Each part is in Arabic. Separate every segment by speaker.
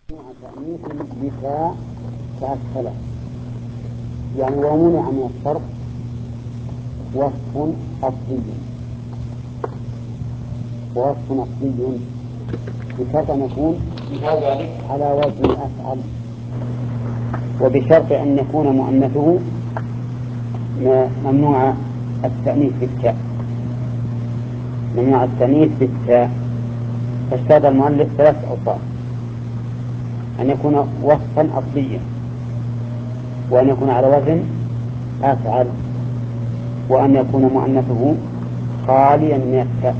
Speaker 1: تأنيث بتاء كأسفل، يعني ومنع من الصرف وصف أصلي بشرط أن يكون على وزن أفعل، وبشرط أن يكون مؤنثه ممنوع التأنيث بالتاء. فاشترط المؤلف 3 أوصاف: أن يكون وصفا أصليا، وأن يكون على وزن أفعل، وأن يكون مؤنثه خاليا من التاء.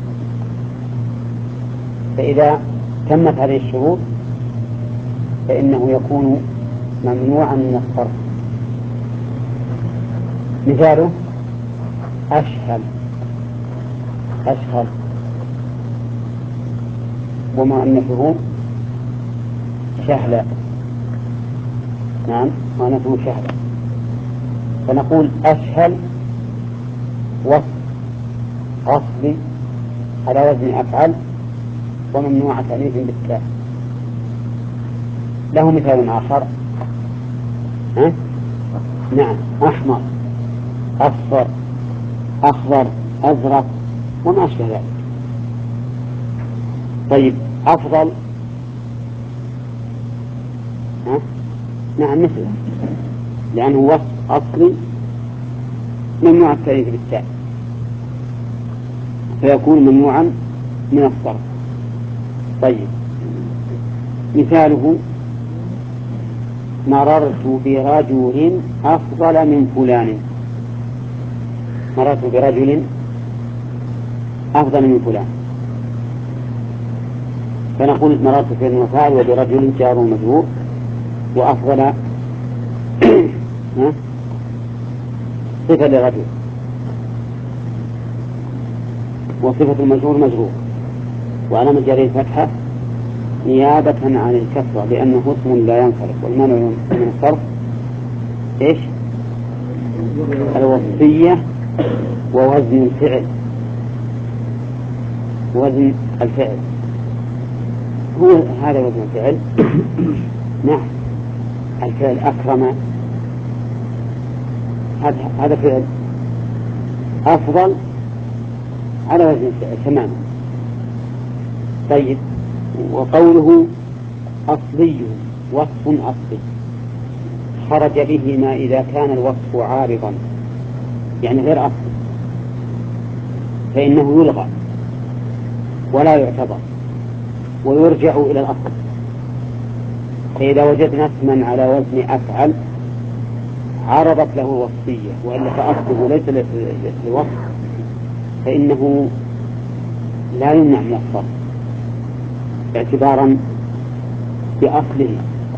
Speaker 1: فإذا تمت هذه الشروط فإنه يكون ممنوعا من الصرف. مثاله أشهل ومؤنثه شهلا. نعم، مؤنثه شهلا. فنقول أشهل وصف أصلي على وزن أفعل وممنوع تأنيث بالتاء. له مثال آخر: نعم، أحمر، أصفر، أخضر، أزرق، وما أشبه ذلك. طيب، أفضل، نعم مثله، لأنه وصف أصلي ممنوع التأنيث بالتاء، فيكون ممنوعا من الصرف. طيب، مثاله: مررت برجل أفضل من فلان. مررت برجل أفضل من فلان، فنقول مررت في المفاعل وبرجل جار ومجرور، وأفضل صفة لرجل، وصفة المجرور مجرور، وعلامة جره الفتحة نيابة عن الكسرة، لأنه اسم لا ينصرف. والمانع من الصرف إيش؟ الوصفية ووزن الفعل. هو هذا وزن الفعل. نعم، الفعل أكرم، هذا فعل. أفضل على وزن الفعل تماما. طيب، وقوله أصلي وصف أصلي خرج به ما إذا كان الوصف عارضا، يعني غير أصلي، فإنه يلغى ولا يعتبر ويرجع إلى الأصل. فإذا وجدنا اسما على وزن أفعل عرضت له وصفية وإلا فأصله ليس للوصف، فإنه لا يمنع من الصرف اعتبارا بأصله.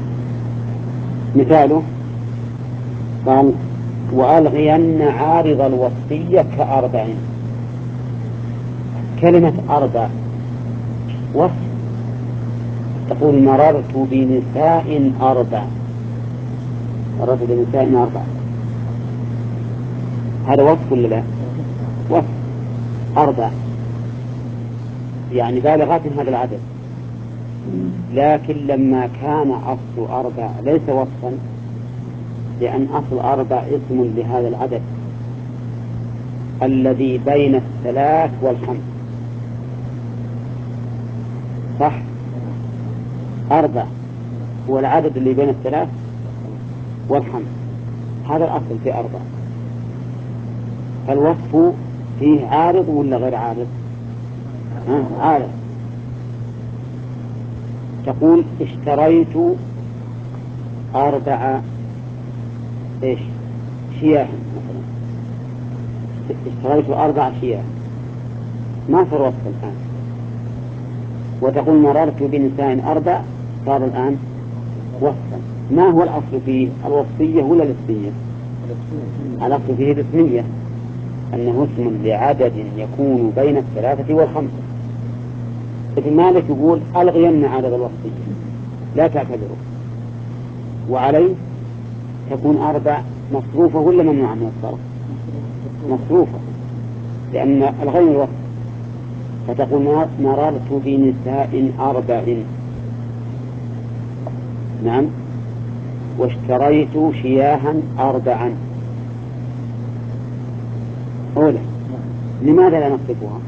Speaker 1: مثاله قال: وألغين عارض الوصفية كأربع. كلمة أربع وصف، تقول مررت بنساء أربع، هذا وصف ولا لا؟ وصف. أربع يعني بالغات هذا العدد، لكن لما كان أصل أربع ليس وصفا، لأن أصل أربع اسم لهذا العدد الذي بين 3 و5. صح؟ 4 هو العدد اللي بين 3 و5، هذا الأصل في 4. فالوصف فيه عارض ولا غير عارض؟ عارض. تقول اشتريت 4 شياه مثلا، اشتريت 4 شياه، ما صار وصف الآن. وتقول مررت بنساء 4، صار الآن وصفا. ما هو الأصل فيه، الوصفية ولا الاسمية؟ الأصل فيه الاسمية، أنه اسم لعدد يكون بين 3 و5. ابن مالك يقول: ألغين عدد الوصفية لا تعتبره، وعليه تكون 4 مصروفة ولا ممنوعة من الصرف؟ مصروفة، لأن الغين الوصف. فتقول: مررت بنساء 4، نعم. واشتريت شياها 4. أولى. لماذا لا نصفها؟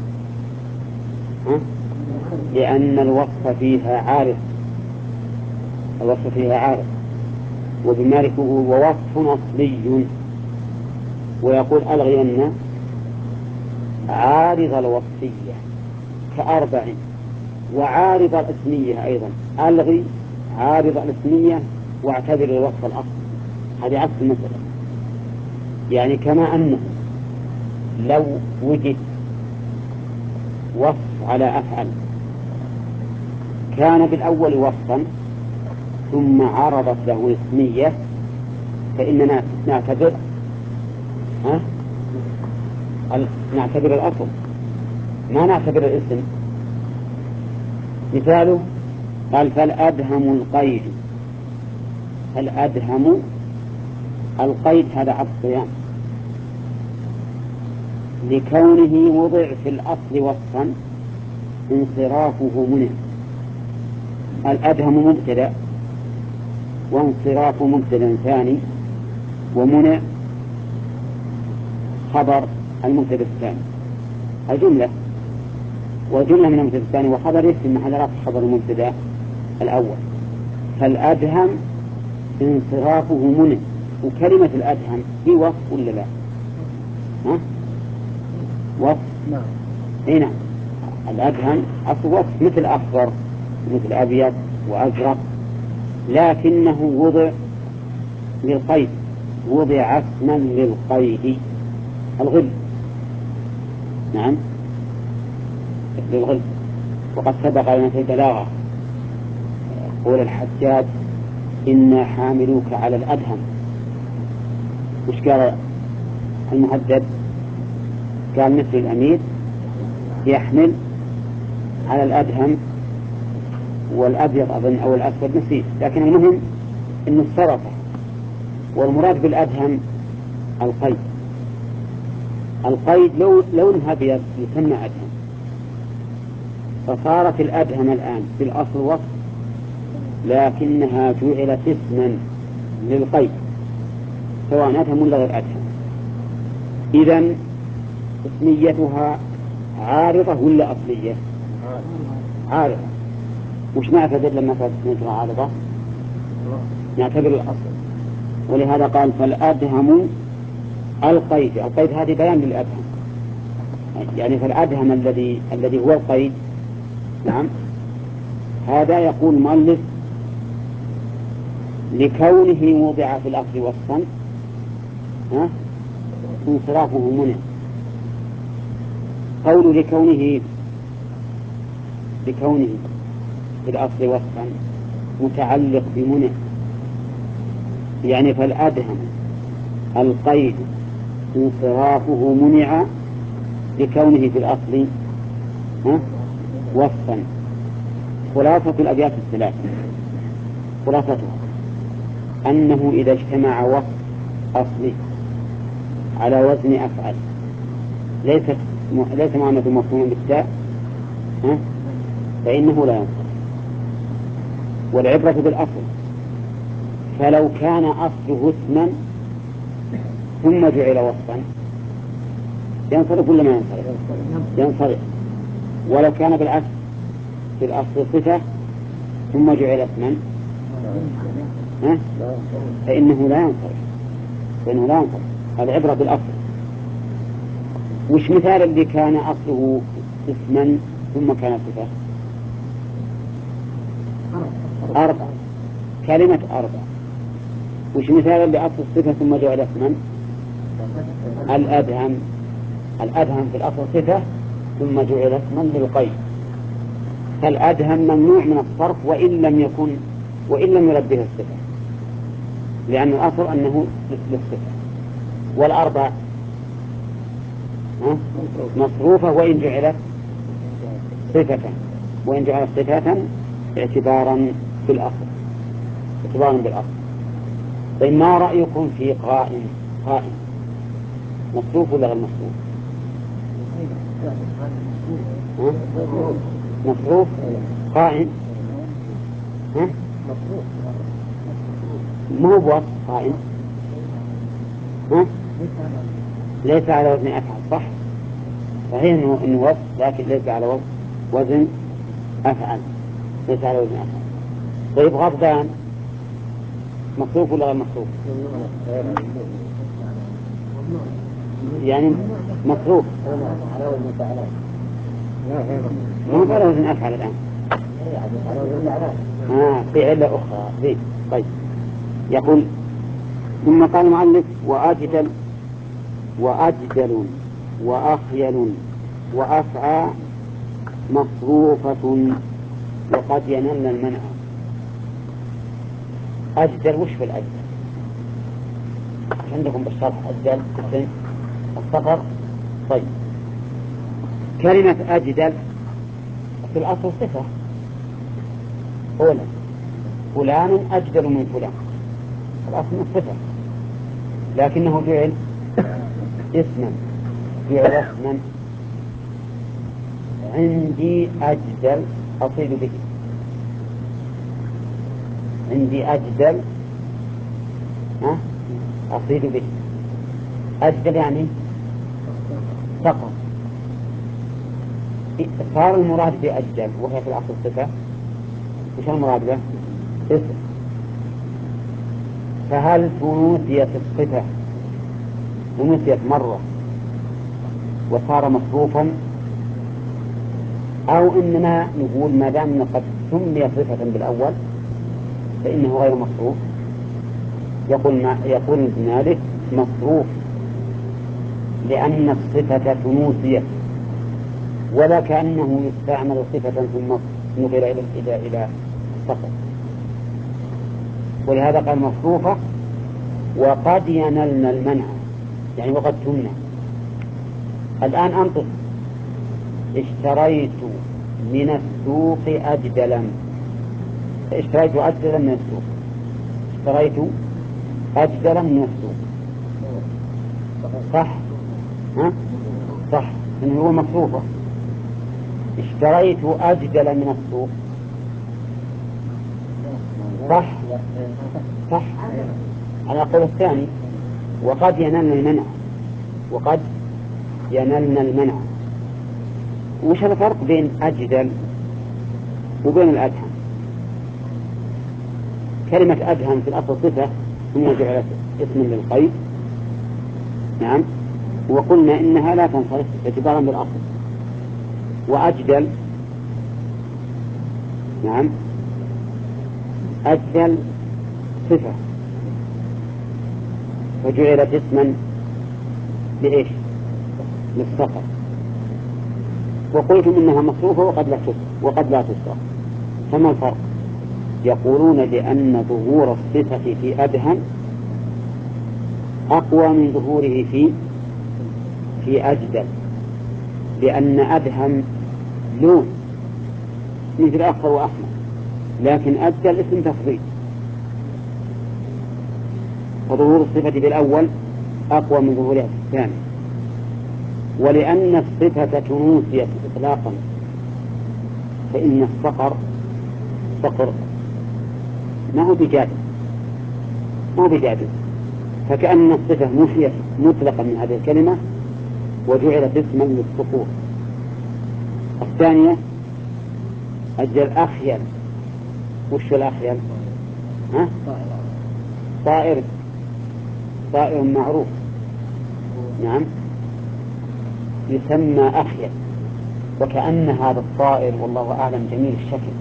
Speaker 1: لأن الوصف فيها عارض. الوصف فيها عارض، وبمالك ووصف أصلي. ويقول ألغين عارض الوصفية ك4، وعارض الاسمية أيضا. ألغي عارض الاسمية واعتبر الوصف الأصل. هذه عكس المسألة. يعني كما أنه لو وجد وصف على أفعل كان بالأول وصفا ثم عرضت له اسمية، فإننا نعتبر الأصل، ما نعتبر الاسم. مثاله قال فالأدهم القيد. الأدهم القيد هذا عطف بيان لكونه وضع في الأصل وصفا انصرافه منع. الأدهم مبتدأ، وانصراف مبتدأ ثاني، ومنع خبر المبتدأ الثاني. الجملة وجملة من المبتدأ الثاني وخبره في محل رفع خبر المبتدأ الأول. فالأدهم انصرافه منع. وكلمة الأدهم هي وصف ولا لا؟ وصف. نعم. اي نعم. الأدهم أصل وصف مثل أخضر مثل أبيض وأزرق، لكنه وضع للقيد، وضع اسما للقيد. الغل. نعم للغل. وقد سبق لنا في البلاغة قول الحجاج إنا حاملوك على الأدهم. وش قال المهدد؟ قال مثل الأمير يحمل على الأدهم والأبيض أظن أو الأسود نسيت، لكن المهم إنه الصرفة. والمراد بالأدهم القيد. القيد لو انها أبيض يسمى أدهم. فصارت الأدهم الآن في الأصل وصف، لكنها جعلت اسما للقيد سواء أدهم ولا غير أدهم. إذن اسميتها عارضة ولا أصلية؟ عارضة. وش نعتبر لما كانت اسميتها عارضة؟ نعتبر الأصل. ولهذا قال فالأدهم القيد. القيد هذه بيان للأدهم، يعني فالأدهم الذي هو القيد. نعم. هذا يقول المؤلف لكونه وضع في الأصل وصفا انصرافه منع. قول لكونه في الأصل وصفا متعلق بمنع، يعني فالأدهم القيد انصرافه منع لكونه في الأصل وصفا. خلاصة الأبيات الثلاث خلاصتها أنه إذا اجتمع وصف أصلي على وزن أفعل ليس معنى مفهوم بالتاء فإنه لا ينصرف. والعبرة بالأصل. فلو كان أصله اسما ثم جعل وصفا ينصرف ولا ما ينصرف؟ ينصرف. ولو كان بالعكس في الأصل صفة ثم جعل اسما فإنه لا ينصرف. هذا عبرة بالأصل. وش مثال اللي كان أصله اسما ثم كان صفة؟ 4. كلمة 4. وش مثال اللي أصل الصفة ثم جعل اسما؟ الأدهم في الأصل صفة ثم جعل اسما للقيد. فالأدهم ممنوع من الصرف وإن لم يرد به الصفة، لأن الأصل أنه للصفة. والأربع مصروفة وإن جعلت صفة اعتبارا بالأصل. طيب ما رأيكم في قائم مصروف ولا غير مصروف؟ مصروف. قائم ما هو بوصف قائم، ها؟ ليس على وزن أفعل، صح؟ صحيح إنه وصف، لكن ليس على وزن أفعل، ليس على وزن أفعل. طيب غضبان مصروف ولا غير مصروف؟ يعني مصروف على وزن فعلان، ما على وزن أفعل الآن، في علة أخرى ذي. طيب يقول ثم قال المؤلف وأجدل وأخيل وأفعى مصروفة وقد ينل المنع. أجدل وش في الأجدل؟ عندكم بالشرح أجدل اسم الصفر. طيب كلمة أجدل في الأصل صفة، أولا فلان أجدل من فلان، الأصل الصفة، لكنه جعل اسما، عندي أجدل أصيد به، عندي أجدل أصيد به. أجدل يعني فقط، صار المراد بأجدل وهي في الأصل صفة، وش المراد به؟ اسم. فهل تنوسيت الصفة، تنوسيت مرة وصار مصروفا، أو إننا نقول ما دام قد سمي صفة بالأول فإنه غير مصروف؟ يقول ابن مالك مصروف، لأن الصفة تنوسيت، ولا كأنه يستعمل صفة ثم نقل إلى الصفة، ولهذا قال مصروفة وقد ينلنا المنع، يعني وقد تمنع. الآن أنطق: اشتريت من السوق أجدلا. اشتريت أجدلا من السوق، اشتريت أجدلا من السوق، صح؟ صح، إنه هو مصروفة. اشتريت أجدلا من السوق، صح على قول الثاني. وقد ينلنا المنع، وقد ينلنا المنع. وش الفرق بين أجدل وبين الأدهم؟ كلمة أدهم في الأصل صفة ثم جعلت اسما للقيد، نعم، وقلنا إنها لا تنصرف اعتبارا بالأصل. وأجدل، نعم، أجدل صفة وجعلت اسما لإيش؟ للصفة. وقلتم إنها مصروفة وقد لا تصرف. فما الفرق؟ يقولون لأن ظهور الصفة في أدهم أقوى من ظهوره في أجدل، لأن أدهم لون مثل أخضر وأحمر، لكن أجدل اسم تفضيل، وظهور الصفة في الأول أقوى من ظهورها في الثاني. ولأن الصفة تنوسيت إطلاقا، فإن الصقر ما هو بجادل، فكأن الصفة نحيت مطلقا من هذه الكلمة وجعلت اسما للصقور. الثانية أجل أخيل. وش الأخيل؟ طائر معروف، نعم، يسمى أخيل، وكأن هذا الطائر والله أعلم جميل الشكل،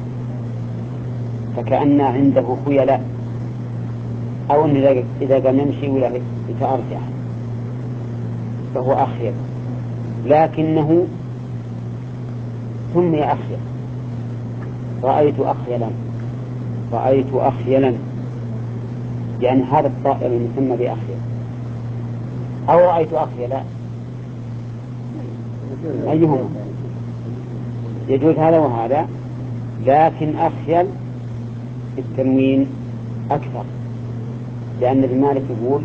Speaker 1: فكأن عنده خيلاء، أو أن إذا قام يمشي ولا يتأرجح فهو أخيل، لكنه سمي أخيل. رأيت أخيلا يعني هذا الطائر المسمى بأخيل، أو رأيت أخيلا، أيهما؟ يجوز هذا وهذا، لكن أخيل التنوين أكثر، لأن ابن مالك يقول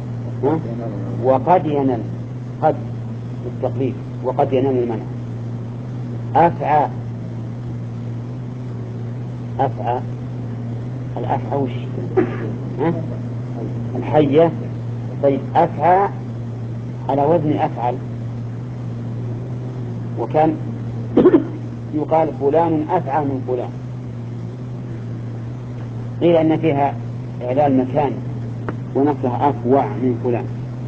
Speaker 1: وقد ينل، قد التقليد، وقد ينل المنع. أفعى الأفعى وش؟ الحية. طيب أفعى على وزن أفعل، وكان يقال فلان أفعى من فلان، قيل أن فيها إعلال مكان ونصها أفوع من فلان،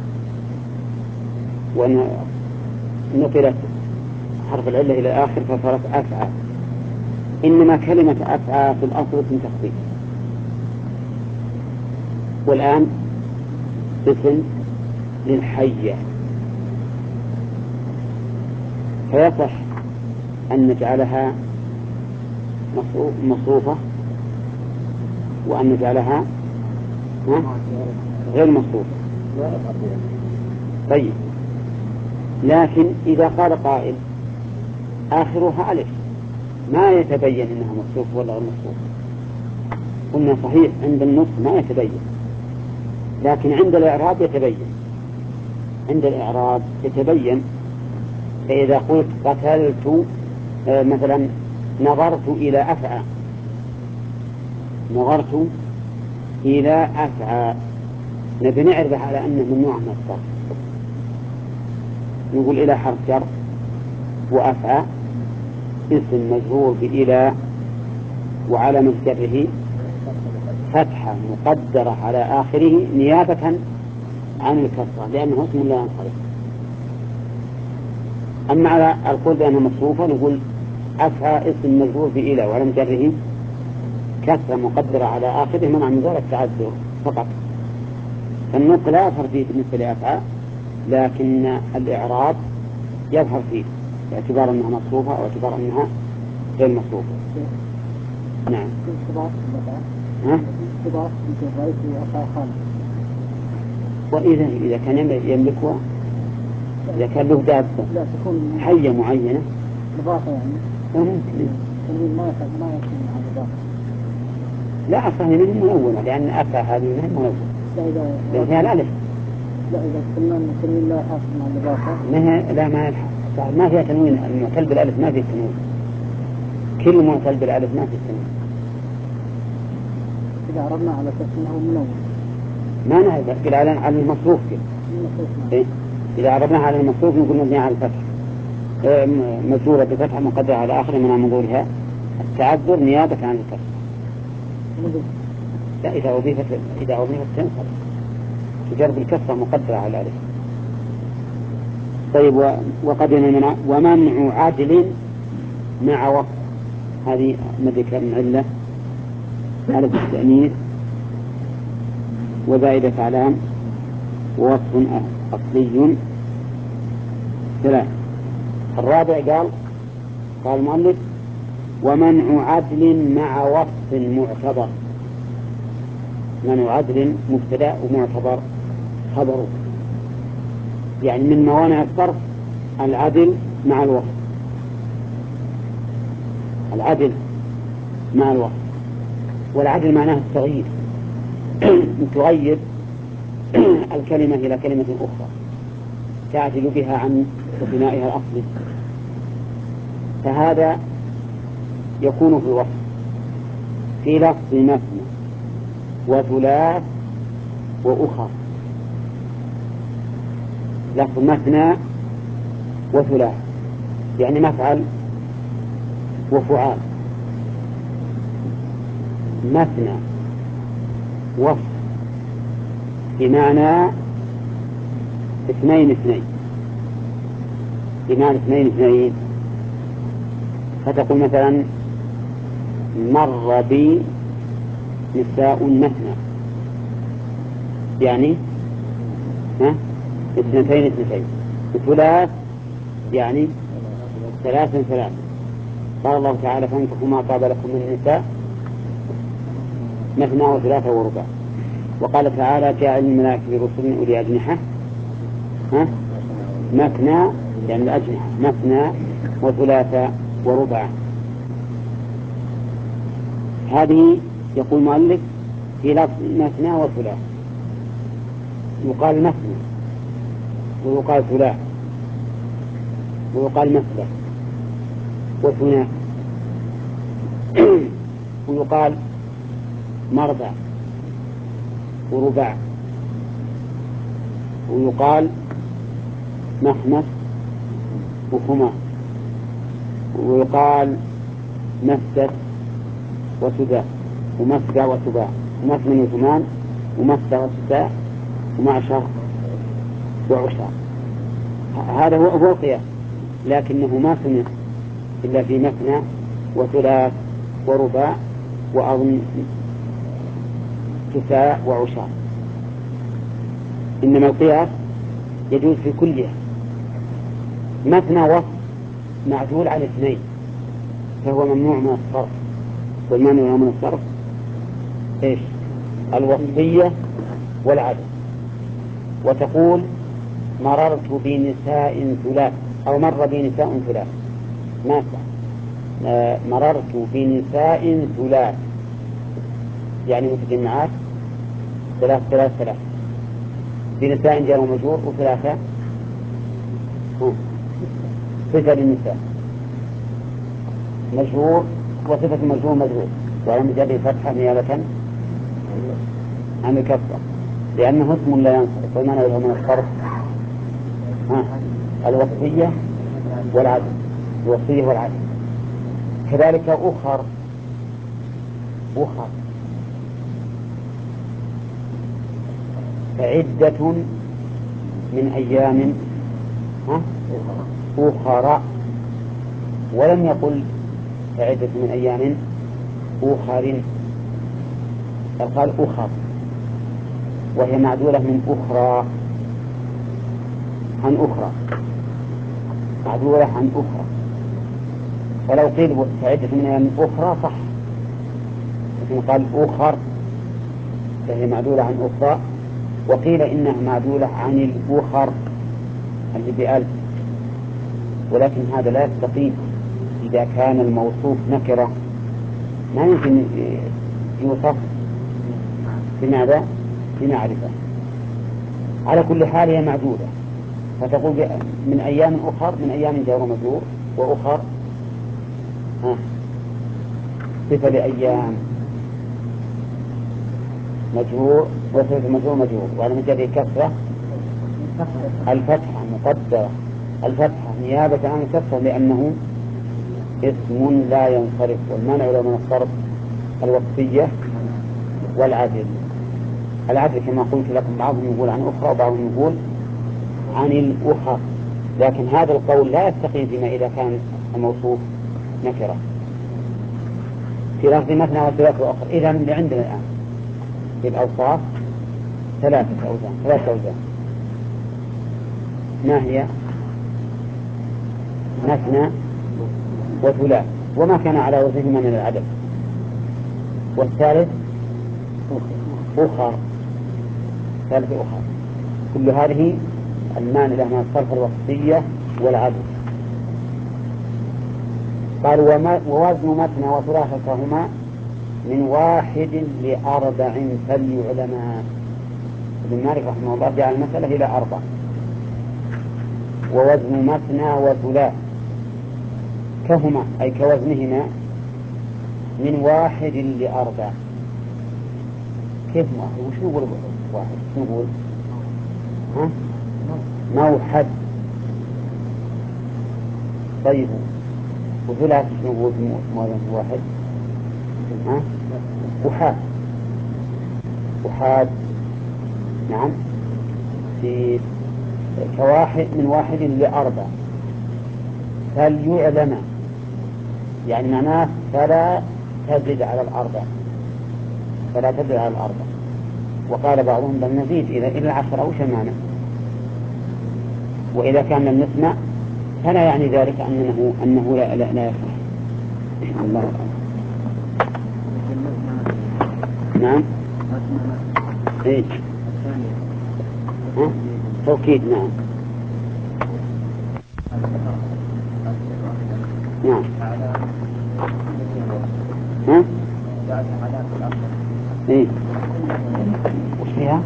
Speaker 1: ونقلت حرف العلة إلى آخر فصارت أفعى. إنما كلمة أفعى في الأصل اسم تخفيف، والآن اسم للحية، فيصح أن نجعلها مصروفة وأن نجعلها غير مصروفة. طيب، لكن إذا قال قائل آخرها ألف ما يتبين إنها مصروف ولا غير مصروف، قلنا صحيح عند النص ما يتبين، لكن عند الإعراب يتبين. عند الإعراب يتبين. فإذا قلت قتلت مثلا نظرت إلى أفعى، نظرت إلى أفعى، نبي نعرف على أنه ممنوع من الصرف، نقول إلى حرف جر، وأفعى اسم مجرور بإلى، وعلامة جره فتحة مقدرة على آخره نيابة عن الكسرة لأنه اسم لا ينصرف. أما على القول بأنها مصروفة نقول أفعى اسم مجرور بإلى وعلامة جره كسرة مقدرة على آخره منع من ذلك التعذر فقط. فالنطق لا يظهر فيه بالنسبة لأفعى، لكن الإعراب يظهر فيه باعتبار أنها مصروفة أو باعتبار أنها غير مصروفة. نعم. وإذا كان يملكها، إذا كان له دابة حية معينة
Speaker 2: إضافة يعني
Speaker 1: ممكن.
Speaker 2: ما يكون مع الإضافة.
Speaker 1: لا أصلا منه منونة، لأن أفى هذه منه منونة لأن فيها الألف.
Speaker 2: لا إذا كنا تنوين لا يحصل مع الإضافة.
Speaker 1: لا ما فيها تنوين. المعتل بالألف ما فيه تنوين، كل معتل بالألف ما فيه تنوين.
Speaker 2: إذا عرضنا على أساس أنه منون
Speaker 1: ما نعرف على المصروف كده. إذا عرضناها على المصروف نقول مبني على الفتح مجرورة بفتحة مقدرة على آخر من منظورها التعذر نيابة عن الفتح. لا إذا أضيفت تنصب تجرب الكسرة مقدرة على الألف. طيب وقد ومنع عدل مع وقت، هذه مذكر من علة ألف التأنيث وزائدة علام ووصف أصلي ثلاث. الرابع قال المؤلف ومنع عدل مع وصف معتبر. منع عدل مبتدأ ومعتبر خبره، يعني من موانع الصرف العدل مع الوصف. العدل مع الوصف، والعدل معناه التغيير تغير الكلمة إلى كلمة أخرى تعدل بها عن بنائها الأصلي، فهذا يكون في الوصف في لفظ مثنى وثلاث وأخر. لفظ مثنى وثلاث يعني مفعل وفعال. مثنى وصف بمعنى اثنين بمعنى اثنين، فتقول مثلا مر بي نساء مثنى، يعني اثنتين. الثلاث يعني ثلاث. قال الله تعالى فانكحوا ما طاب لكم من النساء مثنى وثلاثة ورباع. وقال تعالى جاء الملائكة برسل أولي أجنحة مثنى يعني الأجنحة مثنى وثلاثة ورباع. هذه يقول المؤلف في لفظ مثنى وثلاث، يقال مثنى ويقال ثلاث ويقال مثلى وثناء ويقال مربع ورباع، ويقال محمس وخماس، ويقال مسدس وسداء ومسدى وسباع ومثمن وثمان ومسدى وسداء ومعشر وعشر. هذا هو القياس، لكنه ما سمع إلا في مثنى وثلاث ورباع وأظن كساء وعشاء. إنما القياس يجوز في كلها. مثنى وصف معدول على اثنين فهو ممنوع من الصرف، والمانع من الصرف إيش؟ الوصفية والعدد. وتقول مررت بنساء ثلاث أو مر بنساء ثلاث، ما مررت بنساء ثلاث يعني متجمعات ثلاث ثلاث ثلاث. بنساء جار ومجرور وثلاثة صفة للنساء مجرور وصفة مجرور مجرور وعلى جره فتحة نيابة عن الكسرة لأنه اسم لا ينصرف. والمعنى له من الصرف الوصفية والعدل، الوصفية والعدل. كذلك أخر فعدة من أيام أخرى، ولم يقل فعدة من أيام أخر، قال أخر، وهي معدولة من أخرى عن أخرى، معدولة عن أخرى. فلو قيل فعدة من أيام أخرى صح، لكن قال أخر فهي معدولة عن أخرى. وقيل إنها معدولة عن الأخر اللي بألف، ولكن هذا لا يستقيم إذا كان الموصوف نكرة، ما يمكن يوصف بماذا؟ بمعرفة. على كل حال هي معدودة، فتقول من أيام أخر، من أيام جار ومجرور، وأخر صفة لأيام مجرور وصفة مجرور مجرور، وعلى مجرد كسرة الفتحة مقدرة، الفتحة نيابة عن الكسرة لأنه اسم لا ينصرف. والمانع له من الصرف الوصفية والعدل. العدل كما قلت لكم بعضهم يقول عن أخرى وبعضهم يقول عن الأخر، لكن هذا القول لا يستقيم فيما إذا كان الموصوف نكرة. في لفظ مثنى وثلاث وأخر. إذا اللي عندنا الآن في الأوصاف ثلاثة أوزان. ما هي؟ مثنى وثلاث وما كان على وزنهما من العدد، والثالث أخر، ثالث أخر. كل هذه المانع من الصرف الوصفية والعدد. قال ووزن مثنى وثلاثتهما من 1 ل4 فليعلما. ابن مالك رحمه الله جعل المسألة إلى 4. ووزن مثنى وثلاث كهما أي كوزنهما من 1 ل4. كيف واحد؟ وش نقول واحد؟ نقول موحد. طيب وثلاث نقول موازنة واحد وحاد. نعم في كواحد من 1 ل4 فليعلم، يعني معناه فلا تزد على 4. وقال بعضهم بل نزيد إلى 10 وش المعنى؟ وإذا كان لم نسمع فلا يعني ذلك أنه لا يصح. الله أعلم. نعم إيه توكيد. نعم إيه وش فيها؟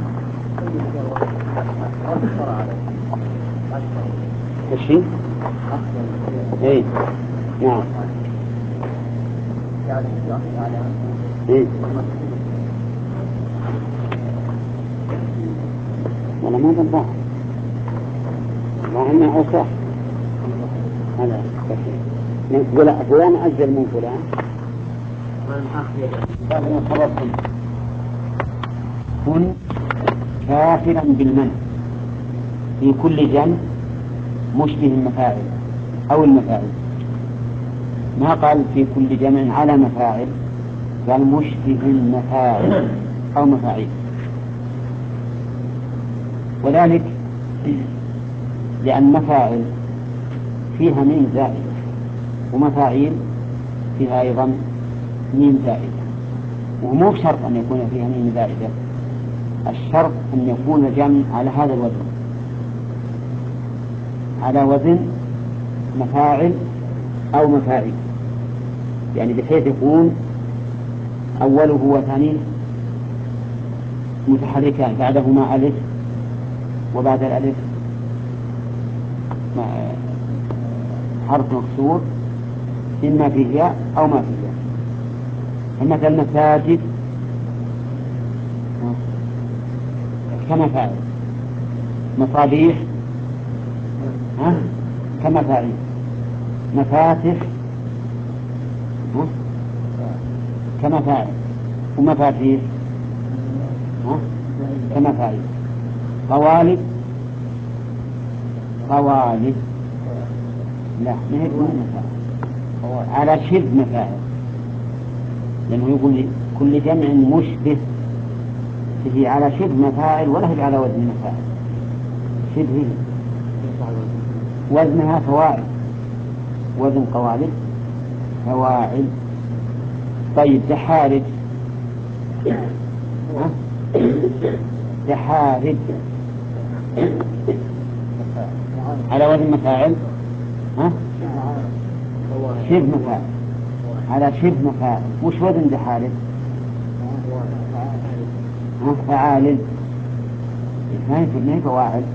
Speaker 1: وش إيه نعم إيه والله ما بالظاهر الله إنه أوصاف هذا صحيح. فلان أجل من فلان قال إن خبرتم كن كافرا بالمنع في كل جمع مشبه المفاعل أو المفاعل. ما قال في كل جمع على مفاعل، قال مشبه المفاعل أو مفاعيل. وذلك لأن مفاعل فيها ميم زائدة ومفاعيل فيها أيضا ميم زائدة، ومو بشرط أن يكون فيها ميم زائدة، الشرط أن يكون الجمع على هذا الوزن، على وزن مفاعل أو مفاعيل، يعني بحيث يكون أوله وثانيه متحركان بعدهما ألف وبعد الألف حرف مكسور إما في ياء أو ما في ياء. فمثل مساجد كمفاعل، مصابيح كمفاعيل، مفاتح كمفاعل، ومفاتيح كمفاعيل، قوالب لا ما هي مفاعل، على شبه مفاعل، لأنه يقول كل جمع مشبه هي على شبه مفاعل ولا هي على وزن مفاعل، شبه وزنها فواعل، وزن قوالب فواعل. طيب دحارج دحارج على وزن مفاعل شبه مفاعل، على شبه مفاعل. وش وزن دحارج؟ فعال، ما هي فواعل.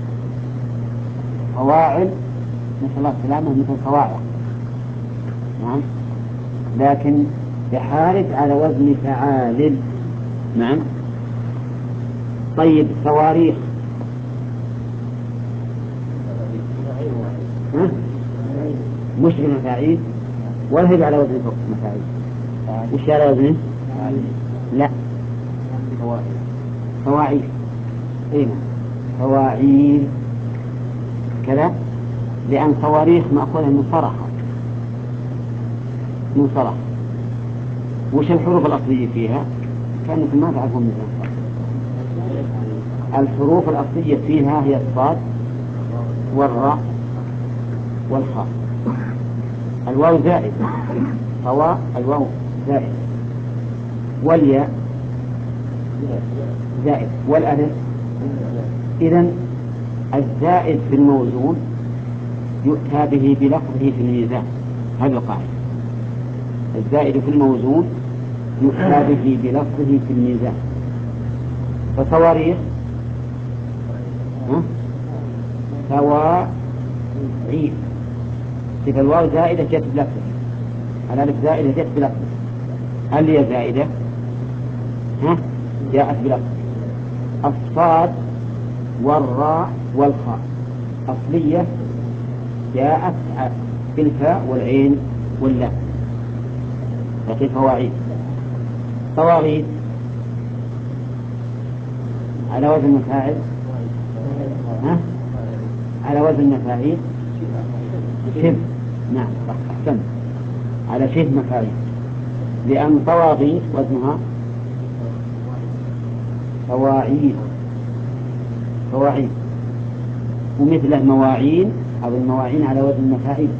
Speaker 1: فواعل نسأل الله السلامة مثل فواعل، نعم، لكن دحارج على وزن فعال، نعم. طيب صواريخ مش بمفاعيل ولا هي على وزن مفاعيل. وش على وزنه؟ لا فواعيل، ايه فواعيل كذا، لأن صواريخ مأخوذة من صرخ. وش الحروف الأصلية فيها؟ كأنكم ما تعرفون مثلا. الحروف الأصلية فيها هي الصاد والراء والخاء. الواو زائد، الواو زائد، والياء زائد، والألف. إذن الزائد في الموزون يؤتى به بلفظه في الميزان، هذا القاعدة. الزائد في الموزون يؤتى به بلفظه في الميزان. فصواريخ سواعيد، إذا الواو زائدة جت بلفظه، الألف زائدة جت بلفظه. هل هي زائدة؟ جاءت بلفظه. الصاد والراء والخاء أصلية جاءت بالفاء والعين واللام، لكن فواعيد. صواغيث على وزن مفاعل، على وزن مفاعيل شبه، نعم أحسن، على شبه مفاعيل، لأن طواغيث وزنها فواعيل، ومثله مواعين أو المواعين على وزن مفاعيل.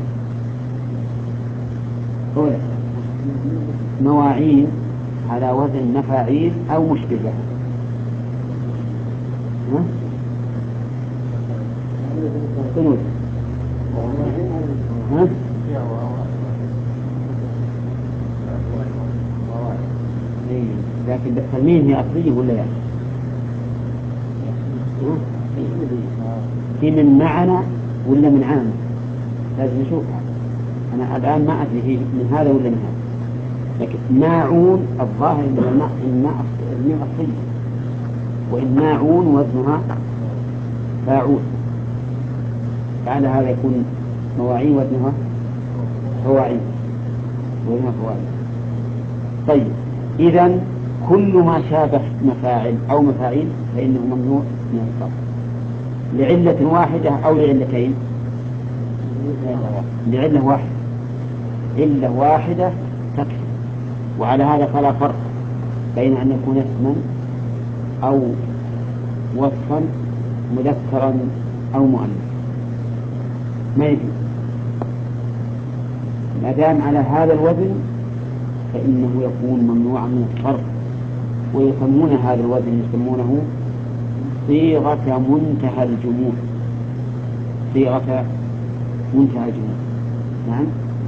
Speaker 1: مواعين على وزن مفاعيل أو مشبه لها. لكن بالتلميذ هي أصلية ولا لا؟ في من معنا ولا من عام؟ لازم نشوفها. أنا الآن ما أدري هي من هذا ولا من هذا، لكن ماعون الظاهر من الماء أصلية، وإن ماعون وزنها فاعول، فعلى هذا يكون مواعين وزنها فواعين وزنها فواعين. طيب إذن كل ما شابه مفاعل أو مفاعيل فإنه ممنوع من الصرف لعلة واحدة أو لعلتين. لعلة واحدة، علة واحدة تكفي. وعلى هذا فلا فرق بين أن يكون اسما أو وصفا مذكرا أو مؤنثا، ما يجوز ما دام على هذا الوزن فإنه يكون ممنوعا من الصرف. ويسمون هذا الوزن يسمونه صيغة منتهى الجموع. صيغة منتهى الجموع. نعم.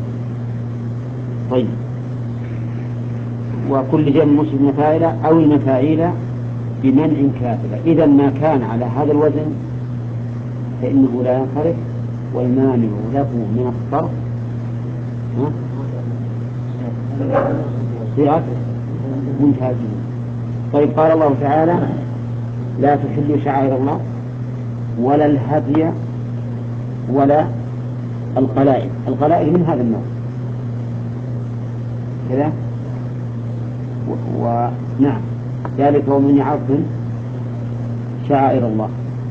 Speaker 1: طيب وكل جمع مسلم مفاعل أو المفاعيل بمنع كافلة. إذا ما كان على هذا الوزن فإنه لا ينصرف، والمانع له من الصرف صيغة منتهى الجموع. طيب قال الله تعالى لا تحلوا شعائر الله ولا الهدي ولا القلائد. القلائد من هذا النوع كذا. ونعم ذلك ومن يعظم شعائر الله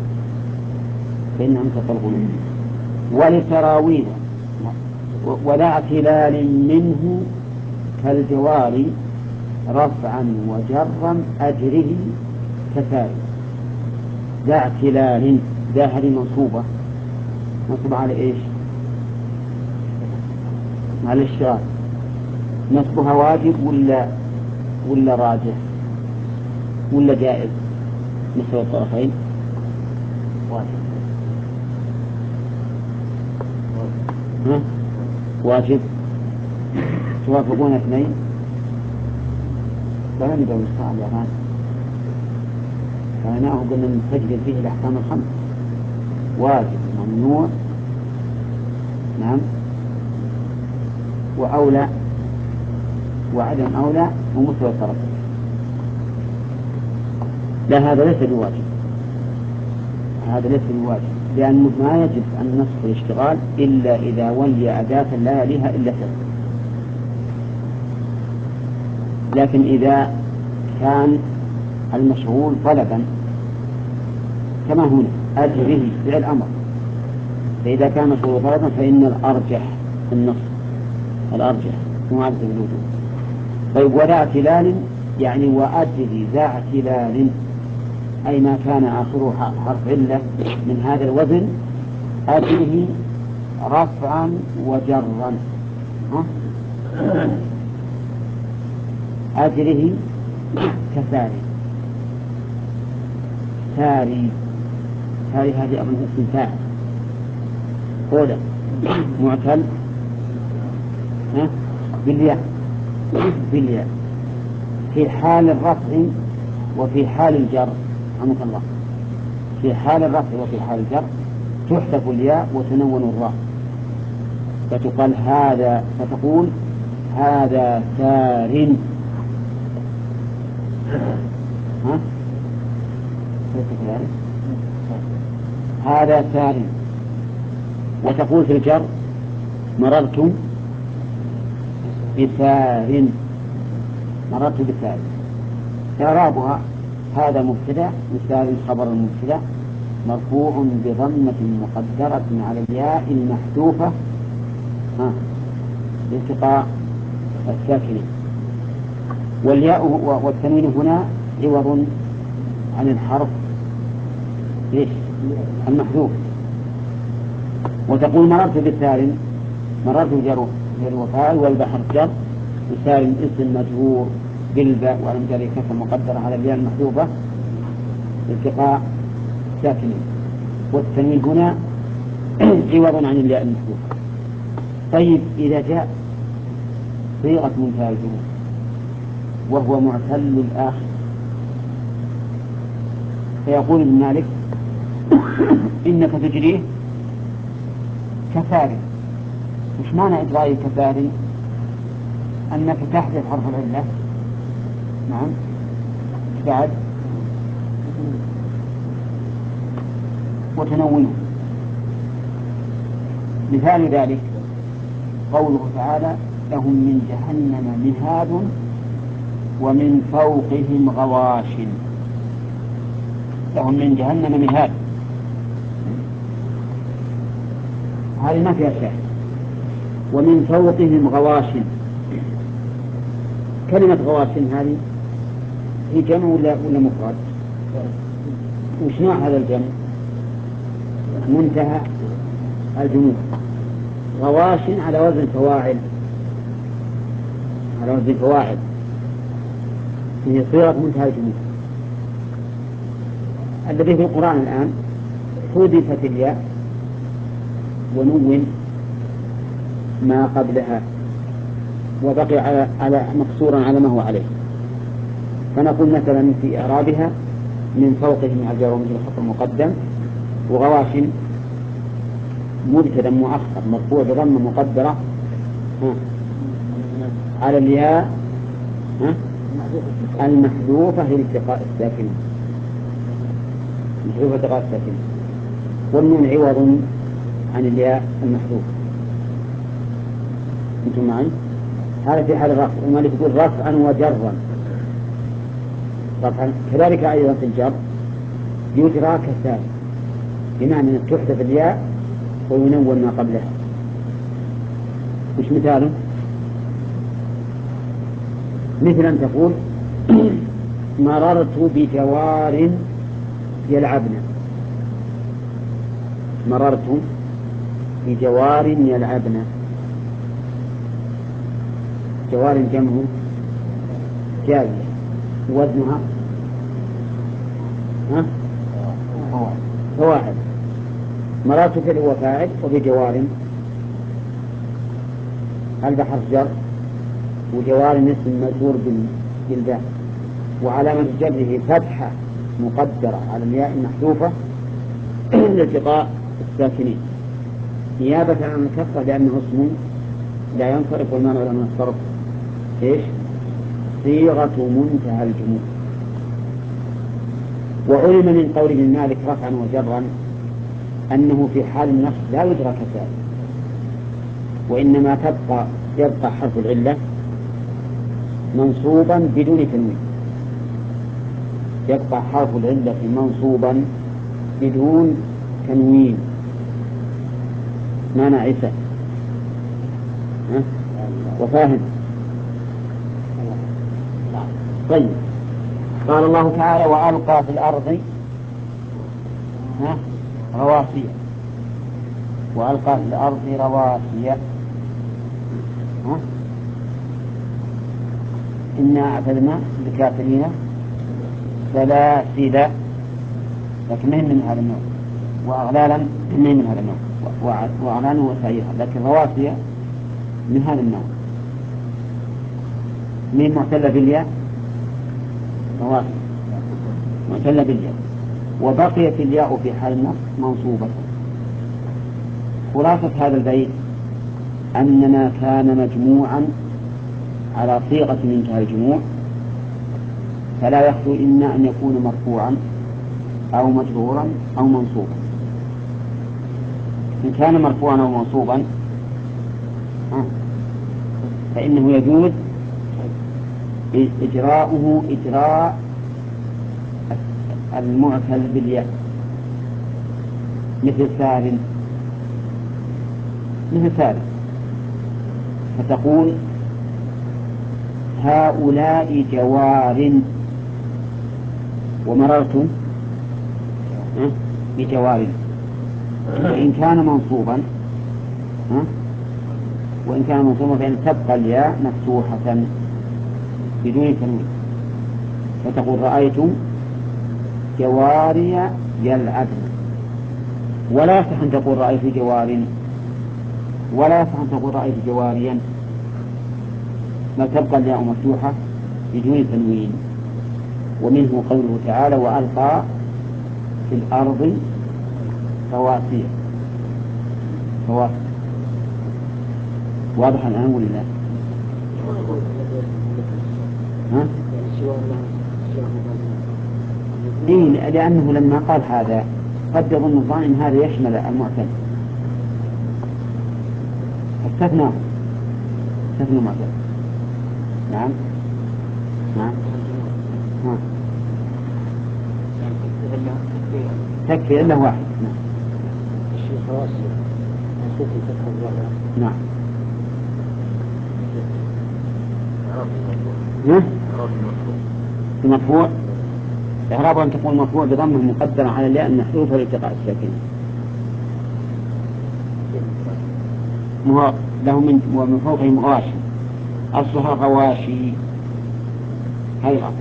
Speaker 1: فإنهم تطلقون. ولتراويح ولا اعتلال منه كالجوار رفعا وجرا أجره كفاري. ذا اعتلال، ذا هذه منصوبة على إيش؟ على الاشتراك. نصبها واجب ولا راجح ولا جائز؟ نسوى الطرفين واجب. واجب. توافقون اثنين؟ فلا نبدأ نستطيع اليابان فأناه قلنا نستجد فيه الأحكام الخمس: واجب، ممنوع، نعم، وأولى، وعدم أولى، ومستوى الطرف. لا هذا ليس بواجب، هذا ليس بواجب، لأنه ما يجب أن نصف الاشتغال إلا إذا ولي أداة لا يليها إلا سبب. لكن إذا كان المشغول طلبا كما هنا أجره فعل أمر، فإذا كان مشغول طلبا فإن الأرجح النصف، الأرجح معادة الوجوب. طيب وذا اعتلال يعني وأجري ذا اعتلال أي ما كان آخره حرف علة من هذا الوزن أجره رفعا وجرا. أجره كساري. ساري، ساري هذه أظن اسم فاعل قولا معتل بالياء، بالياء في حال الرفع وفي حال الجر. رحمك الله. في حال الرفع وفي حال الجر تحذف الياء وتنون الراء فتقال هذا، فتقول هذا سار. هذا سار. وتقول في الجر مررت بسار، مررت بسار. إعرابها هذا مبتدأ وسار خبر المبتدأ مرفوع بضمة مقدرة على الياء المحذوفة لالتقاء الساكنين، والياء والتنوين هنا عوض عن الحرف ليش المحذوف. وتقول مررت بسار، مررت جر وفاعل والبحر جر، وسار اسم مجرور بالباء وعلى مجرد كسر مقدرة على الياء المحذوفة لالتقاء ساكنين، والتنوين هنا عوض عن الياء المحذوفة. طيب إذا جاء صيغة منتهى الجموع وهو معتل الآخر فيقول ابن مالك إنك تجريه كفار. وش معنى إجراء كفار؟ أنك تحذف حرف العلة، نعم، بعد وتنونه. مثال ذلك قوله تعالى لهم من جهنم مهاد ومن فوقهم غواش. لهم من جهنم مهاد، هذه ما فيها شيء. ومن فوقهم غواش، كلمة غواش هذه هي جمع ولا مفرد؟ وش نوع هذا الجمع؟ منتهى الجموع. غواش على وزن فواعل، على وزن فواعل، هي صيغة منتهى الجموع. الذي في القرآن الآن حذفت الياء ونون ما قبلها وبقي على مقصورا على ما هو عليه. فنقول مثلا في إعرابها من فوقهم على الجار ومثل الخط المقدم، وغواش مبتدا مؤخر مرفوع بضمة مقدرة على الياء المحذوفة لالتقاء الساكنين، محذوفة التقاء الساكنين، والنون عوض عن الياء المحذوفة. انتم معي؟ هذا في حال الرفع. وما تقول رفعا وجرا، رفعا كذلك أيضا في الجر يجرى كالثاني، بمعنى أن تحذف الياء وينون ما قبلها. مش مثاله؟ مثل أن تقول مررت بجوار يلعبن. مررت بجوار يلعبن، جوار جمع جارية وزنها فواعل. مررت فعل وفاعل، وبجوار البحر جر، وجوار اسم مجرور بالباء، وعلامة جره فتحة مقدرة على الياء المحذوفة لالتقاء الساكنين نيابة عن الكسرة، لأنه اسم لا ينصرف والمانع من الصرف ايش؟ صيغة منتهى الجموع. وعلم من قول ابن مالك رفعا وجرا أنه في حال النصب لا يدرك ذلك، وإنما يبقى حرف العلة منصوبا بدون تنوين. يبقى حرف العلة منصوبا بدون تنوين، ما نعسه وفاهم. طيب، قال الله تعالى وألقى في الأرض رواسي، وألقى في الأرض رواسي إنا أعتدنا للكافرين سلاسل، لكن من هذا النوع، وأغلالا من هذا النوع، وأغلالا وسعيرا، لكن رواسي من هذا النوع. من معتلة بالياء رواسي معتلة بالياء، وبقيت الياء في حال النصب منصوبة. خلاصة هذا البيت أن ما كان مجموعا على صيغة منتهى الجموع فلا يخلو إما أن يكون مرفوعا أو مجرورا أو منصوبا. إن كان مرفوعا أو منصوبا فإنه يجوز إجراؤه إجراء المعتل بالياء، مثل سالم، مثل سالم، فتقول هؤلاء جوار، ومررت بجوار. وإن كان منصوبا فإن تبقى الياء مفتوحة بدون تنوين، فتقول رأيت جواري يلعبن. ولا يصح أن تقول رأيت جوار، ولا يصح أن تقول رأيت جواريا، بل تبقى الياء مفتوحة بدون تنوين. ومنه قوله تعالى وألقى في الأرض رواسي. واضح الآن ولا لا؟ إيه، لأنه لما قال هذا قد يظن الظان إن هذا يشمل المعتد، استثنى المعتد. نعم نعم تكفي إلا واحد. نعم
Speaker 2: الشيخ راسي نسوك الفتح الظاهر.
Speaker 1: نعم المرفوع إعراب أن تكون مرفوع بضمه مقدرة على الياء المحذوفة لالتقاء الساكنين. له ومن فوقهم غاشي، أصلها غواشي أيضا،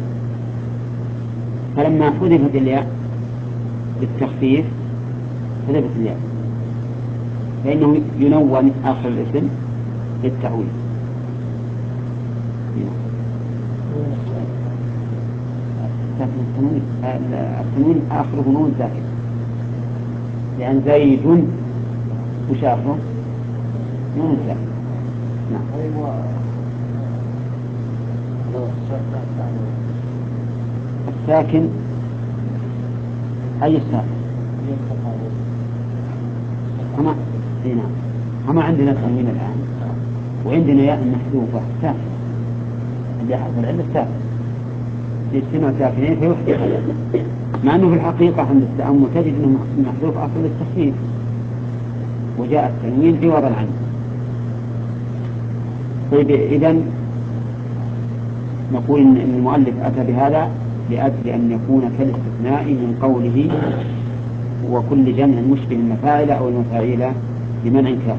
Speaker 1: فلما حذفت الياء بالتخفيف حذفت الياء فإنه ينون آخر الاسم للتعويض. التنوين آخره نون ساكن، لأن زيد وش آخره نون ساكن. نعم الساكن أي الساكن هما عندنا تنوين الآن وعندنا ياء محذوفة ساكنة اللي حرف العلة الساكن يجتمع ساكنين فيحدث هذا، مع أنه في الحقيقة عند التأمل تجد أنه محذوف أصل التخفيف وجاء التنوين عوضا عنه. طيب إذن نقول إن المؤلف أتى بهذا لأجل أن يكون كالاستثناء من قوله وكل جمع مشبه المفاعل أو المفاعيل بمنع كاف.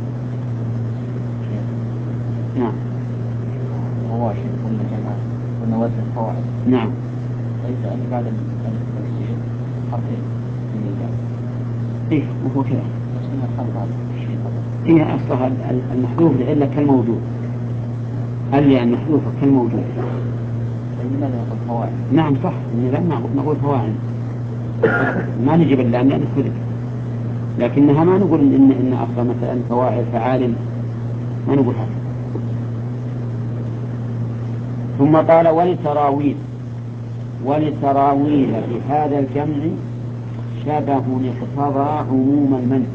Speaker 1: نعم
Speaker 2: رواشي كل جمع ونوازن الفواعل.
Speaker 1: نعم
Speaker 2: ليس أن بعد التفسير حرفين من الجمع.
Speaker 1: إيه وهو كذا
Speaker 2: بس من الحرف هذا
Speaker 1: إيه أصلها المحذوف لعلة كالموجود، هل يعني محذوفة كالموجود.
Speaker 2: لماذا نقول فواعل؟
Speaker 1: نعم صح نقول فواعل ما نجيب اللام لأنه حذف، لكنها ما نقول إن أصلا مثلا فواعل فعال ما نقول هذا. ثم قال ولتراويل بهذا الجمع شبه اقتضى عموم المنع.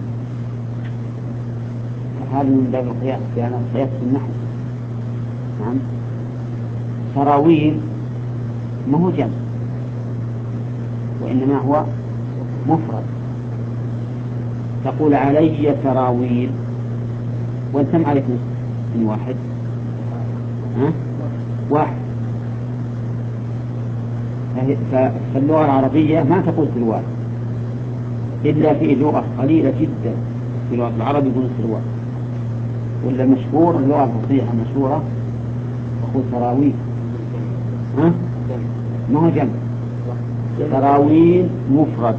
Speaker 1: هذا من باب القياس لأن القياس في النحو. نعم تراويل ما هو جمع وإنما هو مفرد. تقول علي تراويل وانتم عليك من واحد واحد. فاللغة العربية ما تقول سلوان إلا في لغة قليلة جدا في لغة العرب يقول سلوان، ولا مشهور اللغة الفصيحة مشهورة تقول تراويل. ما هو جمع، تراويل مفرد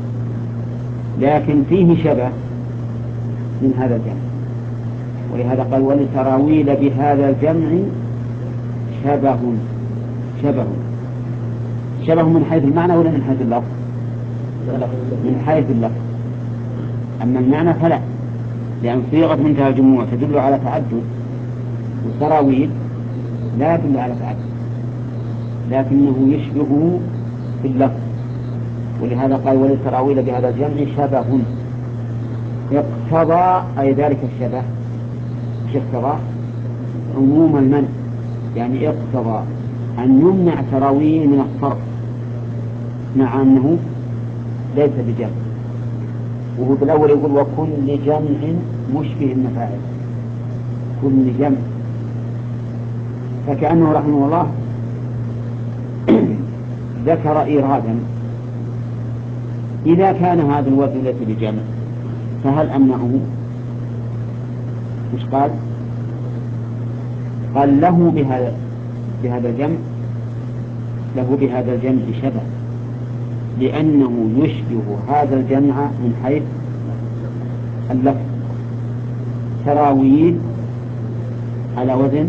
Speaker 1: لكن فيه شبه من هذا الجمع، ولهذا قال ولتراويل بهذا الجمع شبه من حيث المعنى ولا من حيث اللفظ؟ من حيث اللفظ. أما المعنى فلا، لأن صيغة منتهى الجموع تدل على تعدد والتراويل لا يدل على تعدد لكنه يشبه في اللفظ، ولهذا قال وللتراويل بهذا الجمع شبه اقتضى أي ذلك الشبه اقتضى عموم المنع، يعني اقتضى أن يمنع تراويل من الصرف مع أنه ليس بجمع. وهو بالأول يقول وكل جمع مشبه المفاعل كل جمع، فكأنه رحمه الله ذكر إيرادا إذا كان هذا الوزن ليس بجمع فهل أمنعه؟ مش قال له بهذا الجمع شبه لأنه يشبه هذا الجمع من حيث اللفظ. تراويل على وزن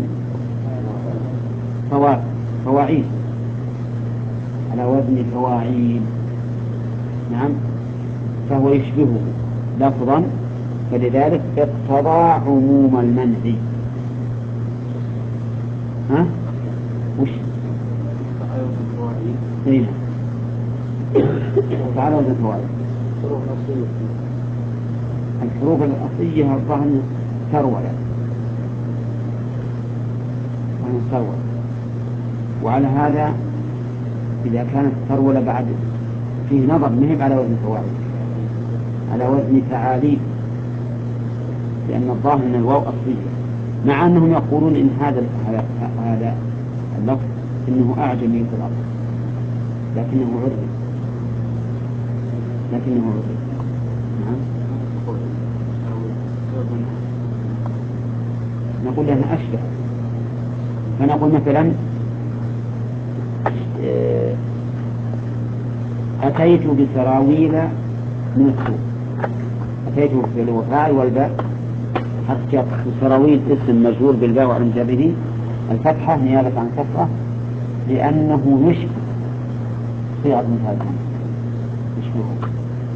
Speaker 1: فواعيل على وزن فواعيل. نعم فهو يشبهه لفظا فلذلك اقتضى عموم المنع. وش تعالى وزن فواعيل الحروف الأصلية الظاهر ثروة ثروة. وعلى هذا إذا كانت ثروة بعد فيه نظر مهم على وزن فوائد، على وزن تعاليل، لأن الظاهر أن الواو أصلية، مع أنهم يقولون إن هذا اللفظ إنه أعجمي في الأصل لكنه عربي. نعم. نقول لها أشبه، فنقول مثلا أتيت بسراويل من السوق. أتيت بالوفاء والباء حتى سراويل اسم مجهول بالباء وعلى جره الفتحة نيابة عن كسرة، لأنه يشبه صيغة المتهاجمين، يشبهه.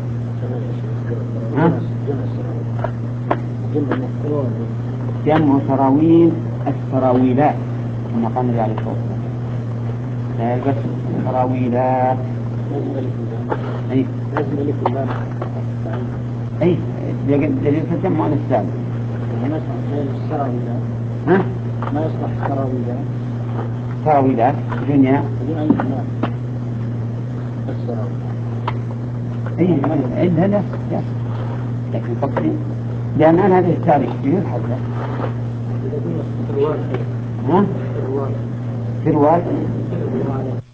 Speaker 1: جمع سراويل السراويلات كما قال النبي عليه الصلاة والسلام، لا يلبس سراويلات. أي دليل الجمع عن السالم.
Speaker 2: ما يصلح سراويلات.
Speaker 1: سراويلات دنيا. أي لا لكن فقط لأن أنا هذه التاريخ يلحظ له. في رواية